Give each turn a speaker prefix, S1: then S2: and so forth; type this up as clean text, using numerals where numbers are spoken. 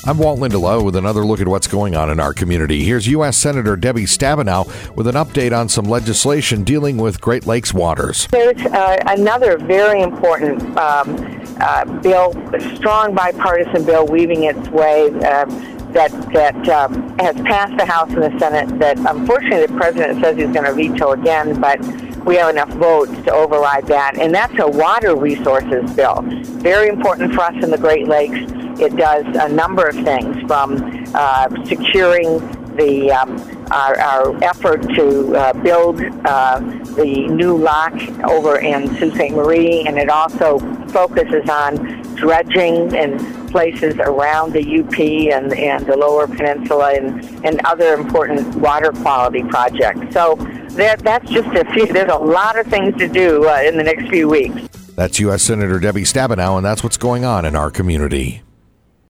S1: I'm Walt Lindelof with another look at what's going on in our community. Here's U.S. Senator Debbie Stabenow with an update on some legislation dealing with Great Lakes waters.
S2: There's another very important bill, a strong bipartisan bill weaving its way that has passed the House and the Senate that unfortunately the President says he's going to veto again, but we have enough votes to override that, and that's a water resources bill. Very important for us in the Great Lakes. It does a number of things, from securing the our effort to build the new lock over in Sault Ste. Marie, and it also focuses on dredging in places around the UP and the Lower Peninsula and other important water quality projects. So that's just a few. There's a lot of things to do in the next few weeks.
S1: That's U.S. Senator Debbie Stabenow, and that's what's going on in our community.